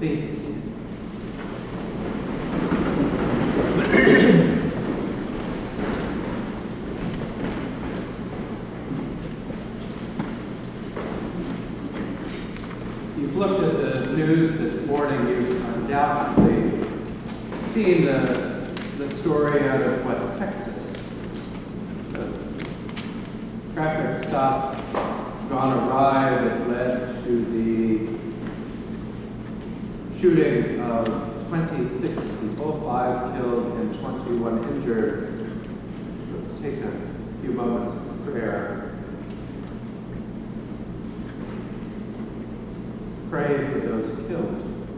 Please be seated. You've looked at the news this morning, you've undoubtedly seen the story out of West Texas. The traffic stop gone awry that led to the shooting of 26 people, 5 killed and 21 injured. Let's take a few moments of prayer. Pray for those killed.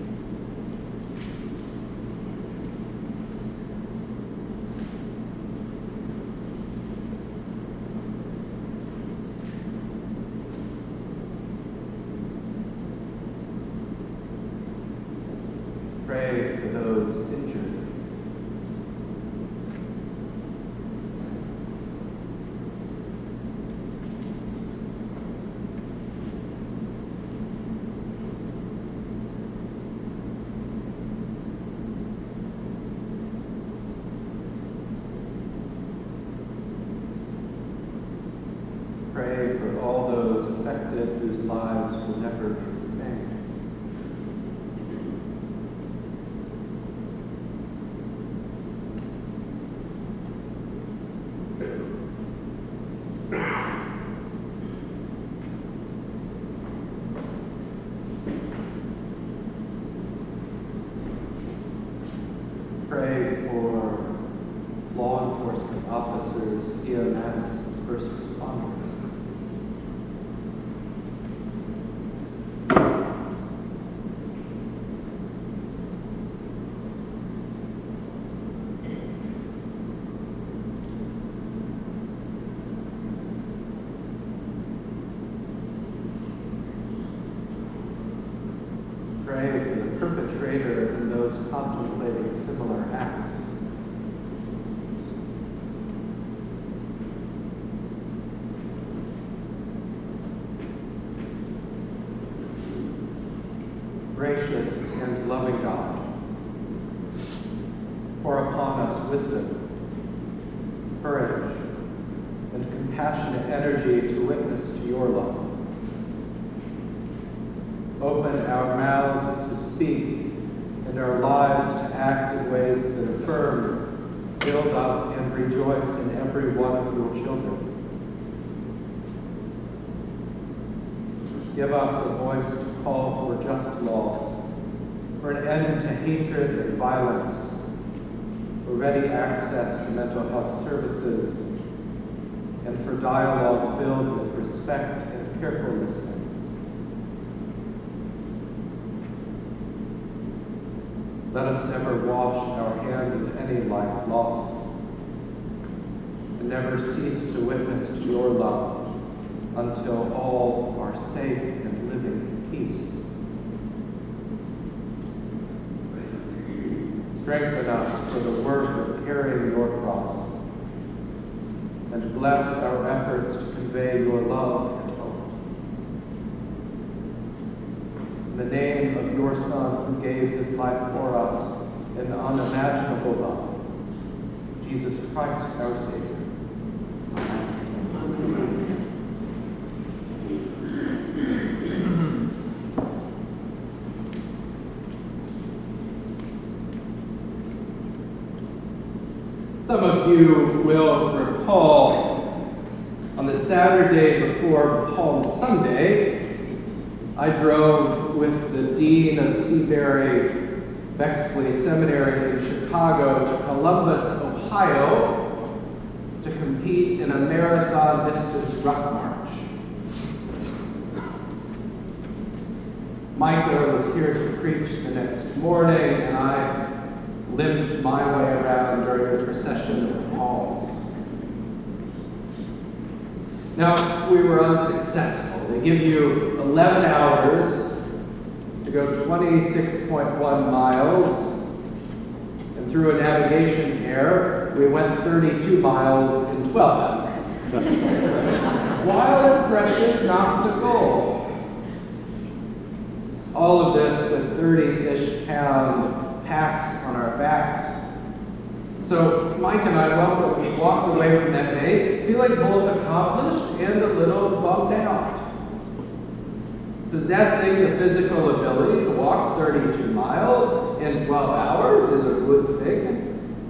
Pray for those injured. Pray for all those affected whose lives will never be the same. Pray for law enforcement officers, EMS, first responders. Pray for the perpetrator and those contemplating similar acts. Gracious and loving God, pour upon us wisdom, courage, and compassionate energy to witness to your love. Open our mouths to speak and our lives to act in ways that affirm, build up, and rejoice in every one of your children. Give us a voice to call for just laws, for an end to hatred and violence, for ready access to mental health services, and for dialogue filled with respect and careful listening. Let us never wash our hands of any life lost, and never cease to witness to your love until all are safe and living in peace. Strengthen us for the work of carrying your cross, and bless our efforts to convey your love and hope. In the name of your Son, who gave his life for us in unimaginable love, Jesus Christ, our Savior. Amen. Some of you will recall on the Saturday before Palm Sunday, I drove with the Dean of Seabury Bexley Seminary in Chicago to Columbus, Ohio, to compete in a marathon distance ruck march. Micah was here to preach the next morning, and I limped my way around during the procession of palms. Now, we were unsuccessful. They give you 11 hours to go 26.1 miles, and through a navigation error, we went 32 miles in 12 hours. While impressive, not the goal. All of this with 30-ish pound packs on our backs. So Mike and I walked away from that day feeling both accomplished and a little bummed out. Possessing the physical ability to walk 32 miles in 12 hours is a good thing.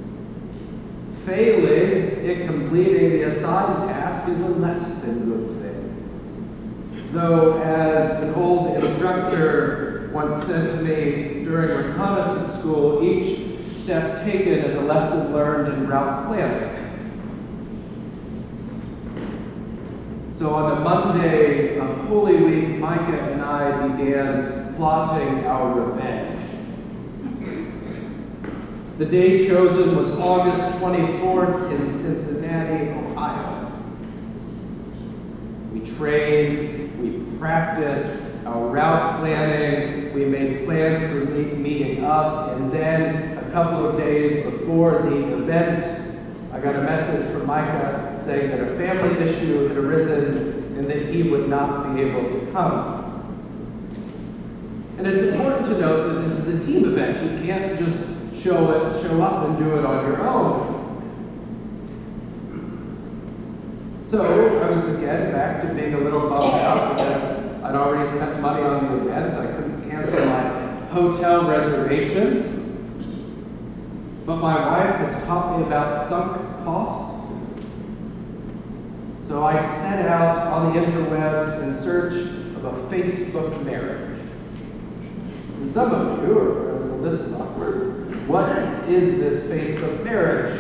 Failing in completing the assigned task is a less than good thing. Though, as an old instructor once said to me during reconnaissance school, each step taken is a lesson learned in route planning. So on the Monday of Holy Week, Micah and I began plotting our revenge. The day chosen was August 24th in Cincinnati, Ohio. We trained, we practiced our route planning, we made plans for meeting up, and then a couple of days before the event, I got a message from Micah saying that a family issue had arisen and that he would not be able to come. And it's important to note that this is a team event. You can't just show up and do it on your own. So I was again back to being a little bummed out because I'd already spent money on the event. I couldn't cancel my hotel reservation. But my wife has taught me about sunk costs. So I set out on the interwebs in search of a Facebook marriage. And some of you are, well, this is awkward. What is this Facebook marriage?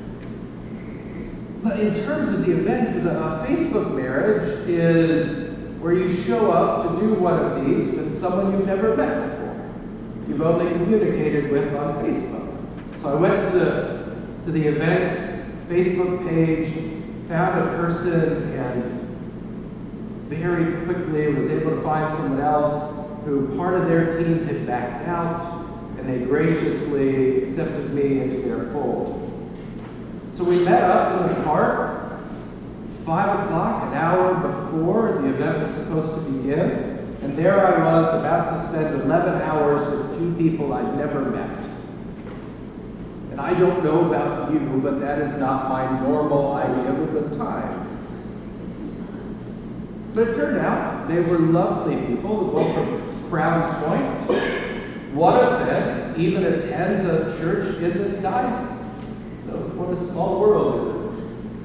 But in terms of the events, a Facebook marriage is where you show up to do one of these with someone you've never met before. You've only communicated with on Facebook. So I went to the event's Facebook page, found a person, and very quickly was able to find someone else who part of their team had backed out, and they graciously accepted me into their fold. So we met up in the park, 5 o'clock, an hour before the event was supposed to begin, and there I was about to spend 11 hours with two people I'd never met. And I don't know about you, but that is not my normal idea of a good time. But it turned out they were lovely people, both from Crown Point. One of them even attends a church in this diocese. So what a small world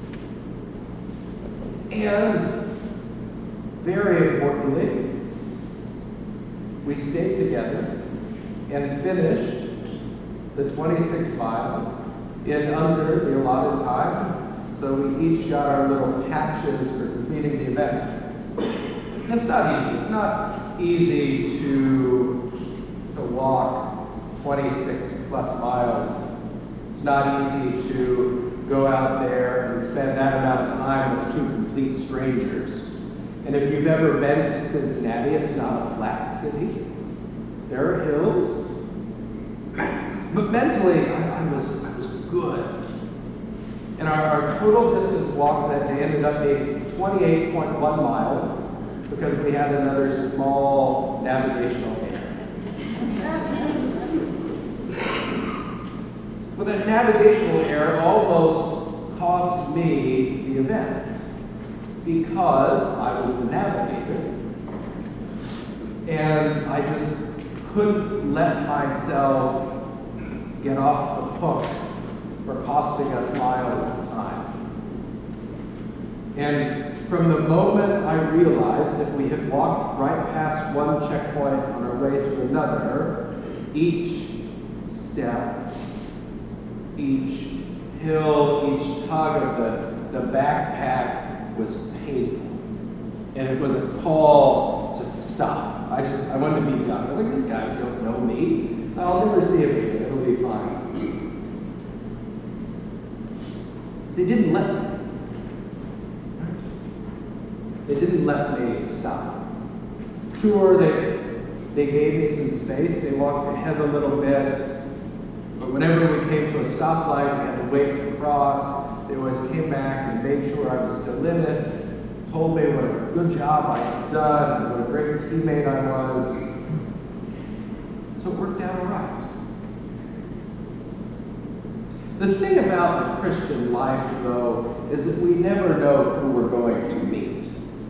is it? And very importantly, we stayed together and finished the 26 miles in under the allotted time. So we each got our little patches for completing the event. It's not easy. It's not easy to walk 26 plus miles. It's not easy to go out there and spend that amount of time with two complete strangers. And if you've ever been to Cincinnati, it's not a flat city. There are hills. But mentally, I was good. And our total distance walk that day ended up being 28.1 miles because we had another small navigational error. But that navigational error almost cost me the event because I was the navigator and I just couldn't let myself get off the hook for costing us miles of time. And from the moment I realized that we had walked right past one checkpoint on our way to another, each step, each hill, each tug of the backpack was painful. And it was a call to stop. I wanted to be done. I was like, these guys don't know me. I'll never see it again. It'll be fine. They didn't let me. They didn't let me stop. Sure, they gave me some space. They walked ahead a little bit. But whenever we came to a stoplight, we had to wait to cross. They always came back and made sure I was still in it, told me what a good job I had done and what a great teammate I was. So it worked out all right. The thing about the Christian life, though, is that we never know who we're going to meet.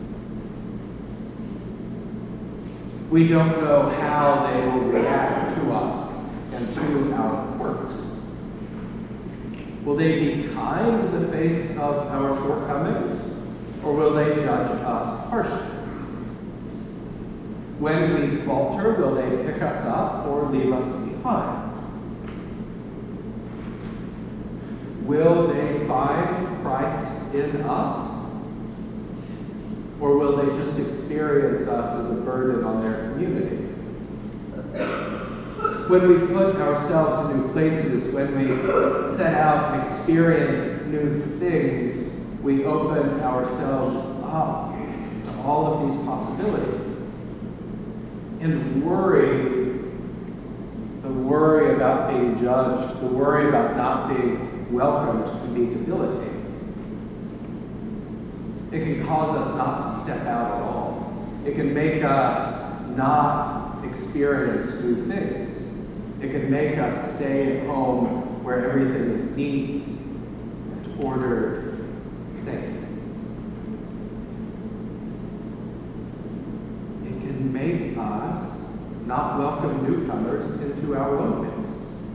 We don't know how they will react to us and to our quirks. Will they be kind in the face of our shortcomings, or will they judge us harshly? When we falter, will they pick us up or leave us behind? Will they find Christ in us? Or will they just experience us as a burden on their community? When we put ourselves in new places, when we set out and experience new things, we open ourselves up to all of these possibilities. And the worry about being judged, the worry about not being welcomed can be debilitating. It can cause us not to step out at all. It can make us not experience new things. It can make us stay at home where everything is neat and ordered and safe. It can make us not welcome newcomers into our own midst.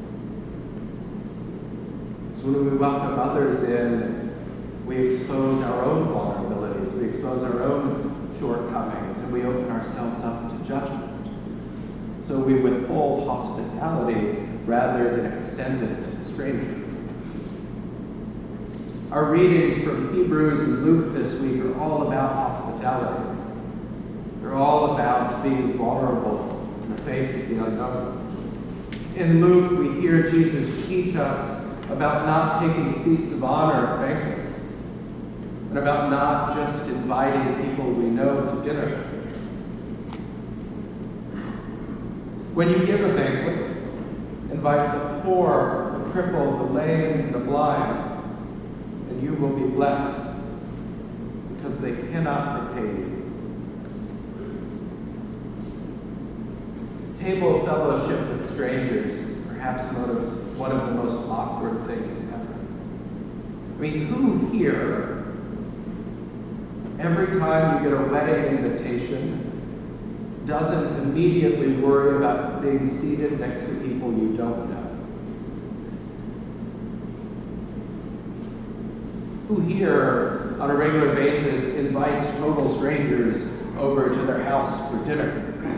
So when we welcome others in, we expose our own vulnerabilities, we expose our own shortcomings, and we open ourselves up to judgment. So we withhold hospitality rather than extend it to the stranger. Our readings from Hebrews and Luke this week are all about hospitality. They're all about being vulnerable in the face of the unknown. In Luke, we hear Jesus teach us about not taking seats of honor at banquets, and about not just inviting people we know to dinner. When you give a banquet, invite the poor, the crippled, the lame, and the blind, and you will be blessed, because they cannot repay you. Table fellowship with strangers is perhaps one of the most awkward things ever. I mean, who here, every time you get a wedding invitation, doesn't immediately worry about being seated next to people you don't know? Who here, on a regular basis, invites total strangers over to their house for dinner?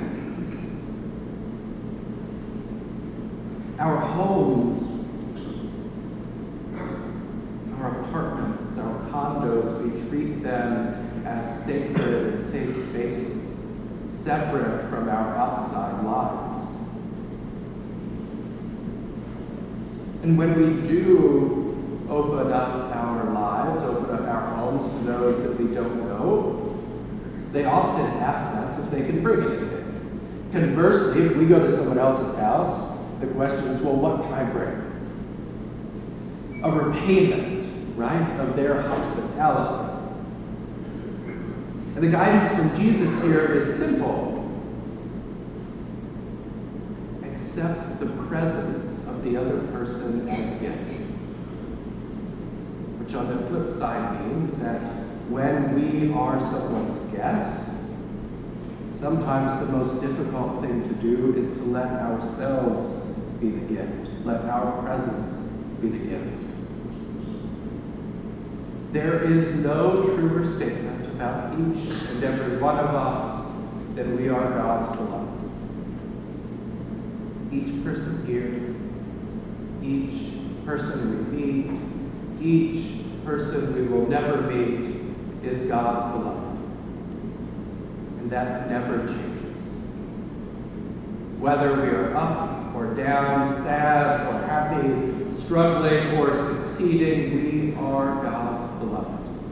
Our homes, our apartments, our condos, we treat them as sacred and safe spaces, separate from our outside lives. And when we do open up our lives, open up our homes to those that we don't know, they often ask us if they can bring anything. Conversely, if we go to someone else's house, the question is, well, what can I bring? A repayment, right, of their hospitality. And the guidance from Jesus here is simple. Accept the presence of the other person as a gift. Which on the flip side means that when we are someone's guest, sometimes the most difficult thing to do is to let ourselves be the gift. Let our presence be the gift. There is no truer statement about each and every one of us than we are God's beloved. Each person here, each person we meet, each person we will never meet is God's beloved. And that never changes. Whether we are up or down, sad or happy, struggling or succeeding, we are God's beloved.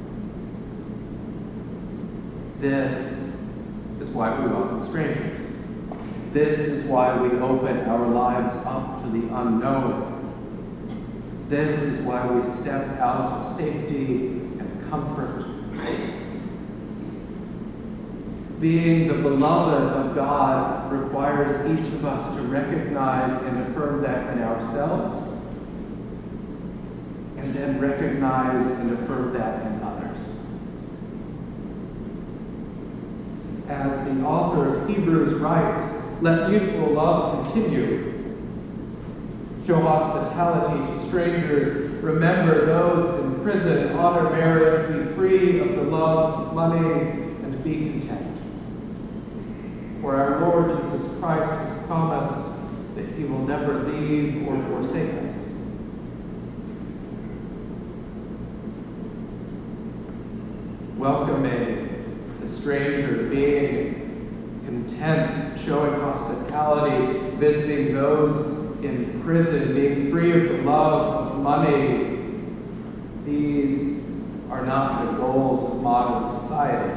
This is why we welcome strangers. This is why we open our lives up to the unknown. This is why we step out of safety and comfort. being the beloved of God requires each of us to recognize and affirm that in ourselves, and then recognize and affirm that in others. As the author of Hebrews writes, let mutual love continue. Show hospitality to strangers. Remember those in prison. Honor marriage. Be free of the love of money and be content. For our Lord Jesus Christ has promised that he will never leave or forsake us. Welcoming the stranger, being content, showing hospitality, visiting those in prison, being free of the love of money. These are not the goals of modern society.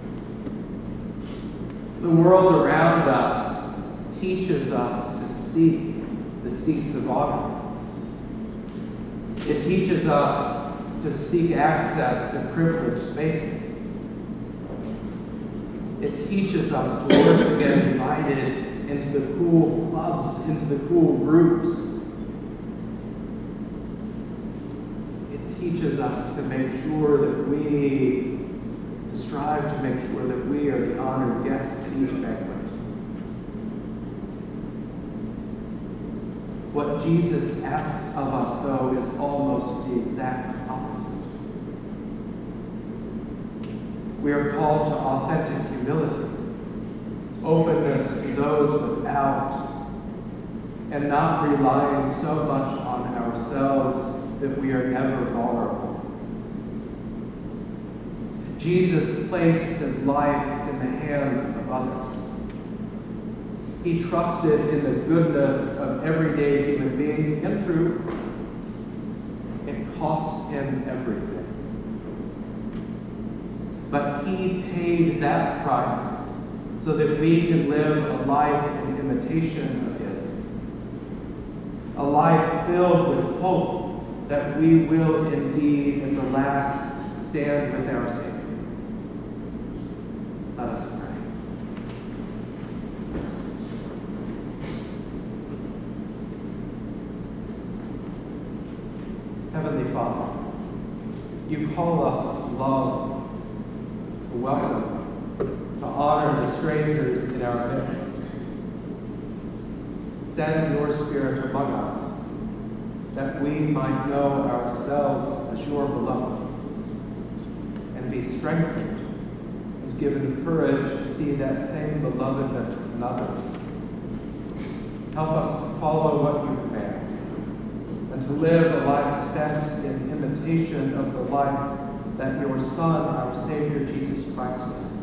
The world around us teaches us to seek the seats of honor. It teaches us to seek access to privileged spaces. It teaches us to work to get invited into the cool clubs, into the cool groups. It teaches us to make sure that we strive to make sure that we are the honored guest at each banquet. What Jesus asks of us, though, is almost the exact opposite. We are called to authentic humility, openness to those without, and not relying so much on ourselves that we are never vulnerable. Jesus placed his life in the hands of others. He trusted in the goodness of everyday human beings, and true, it cost him everything. But he paid that price so that we can live a life in imitation of his. A life filled with hope that we will indeed, at the last, stand with our Savior. Let us pray. Heavenly Father, you call us to love, to welcome, to honor the strangers in our midst. Send your Spirit among us, that we might know ourselves as your beloved, and be strengthened and given courage to see that same belovedness in others. Help us to follow what you command, and to live a life spent in imitation of the life that your Son, our Savior, Jesus Christ, lived.